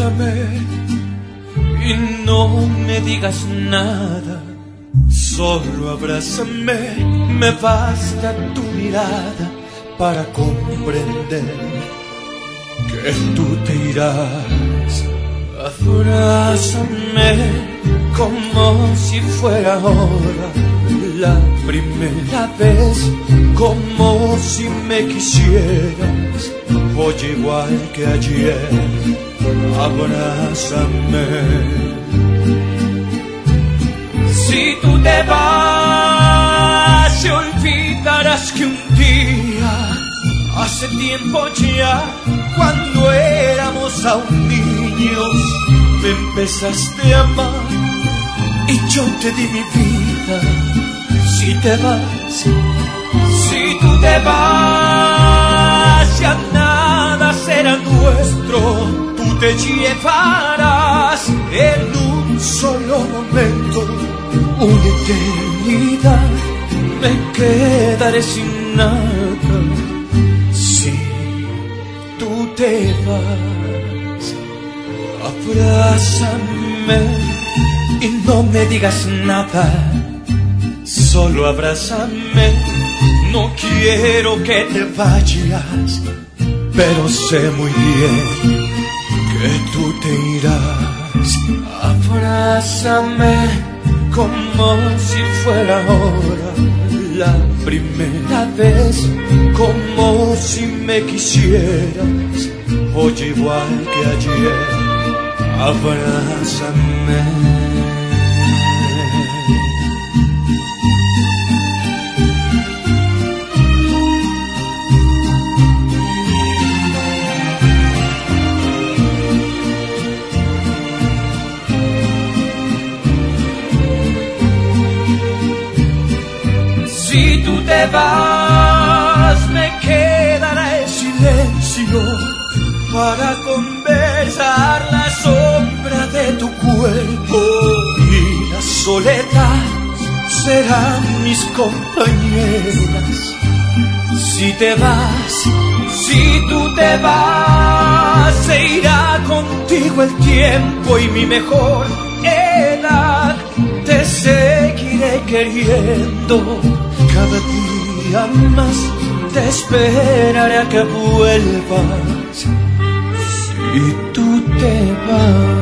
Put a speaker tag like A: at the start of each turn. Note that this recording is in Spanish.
A: Abrázame y no me digas nada, solo abrázame, me basta tu mirada para comprender que tú te irás. Abrázame como si fuera ahora la primera vez, como si me quisieras, hoy igual que ayer. Abrázame. Si tú te vas, te olvidarás que un día, hace tiempo ya, cuando éramos aún niños, me empezaste a amar y yo te di mi vida. Si te vas, si tú te vas, ya nada será nuestro. Tú te llevarás en un solo momento una eternidad. Me quedaré sin nada si tú te vas. Abrázame y no me digas nada, solo abrázame. No quiero que te vayas, pero sé muy bien que tú te irás. Abrázame como si fuera ahora la primera vez, como si me quisieras, hoy igual que ayer. Abrázame. Si tú te vas, me quedará el silencio para conversar la sombra de tu cuerpo, y la soledad serán mis compañeras. Si te vas, si tú te vas, se irá contigo el tiempo y mi mejor edad. Te seguiré queriendo cada día más, te esperaré a que vuelvas. Si tú te vas.